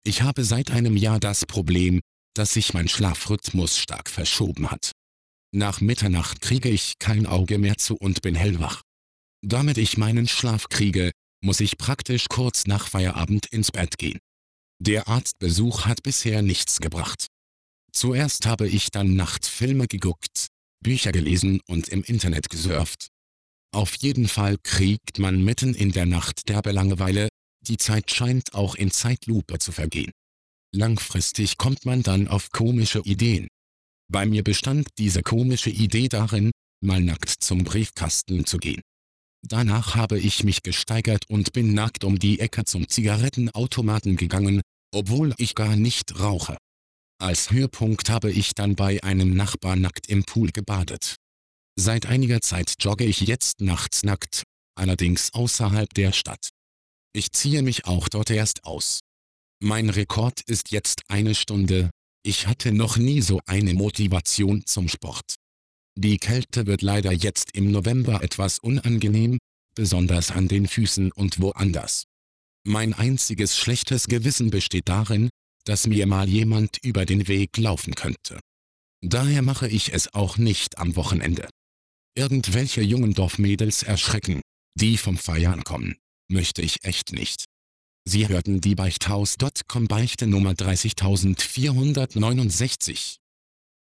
Ich habe seit einem Jahr das Problem, dass sich mein Schlafrhythmus stark verschoben hat. Nach Mitternacht kriege ich kein Auge mehr zu und bin hellwach. Damit ich meinen Schlaf kriege, muss ich praktisch kurz nach Feierabend ins Bett gehen. Der Arztbesuch hat bisher nichts gebracht. Zuerst habe ich dann Nachtfilme geguckt, Bücher gelesen und im Internet gesurft. Auf jeden Fall kriegt man mitten in der Nacht derbe Langeweile, die Zeit scheint auch in Zeitlupe zu vergehen. Langfristig kommt man dann auf komische Ideen. Bei mir bestand diese komische Idee darin, mal nackt zum Briefkasten zu gehen. Danach habe ich mich gesteigert und bin nackt um die Ecke zum Zigarettenautomaten gegangen, obwohl ich gar nicht rauche. Als Höhepunkt habe ich dann bei einem Nachbarn nackt im Pool gebadet. Seit einiger Zeit jogge ich jetzt nachts nackt, allerdings außerhalb der Stadt. Ich ziehe mich auch dort erst aus. Mein Rekord ist jetzt 1 Stunde. Ich hatte noch nie so eine Motivation zum Sport. Die Kälte wird leider jetzt im November etwas unangenehm, besonders an den Füßen und woanders. Mein einziges schlechtes Gewissen besteht darin, dass mir mal jemand über den Weg laufen könnte. Daher mache ich es auch nicht am Wochenende. Irgendwelche jungen Dorfmädels erschrecken, die vom Feiern kommen, möchte ich echt nicht. Sie hörten die Beichthaus.com Beichte Nummer 30469.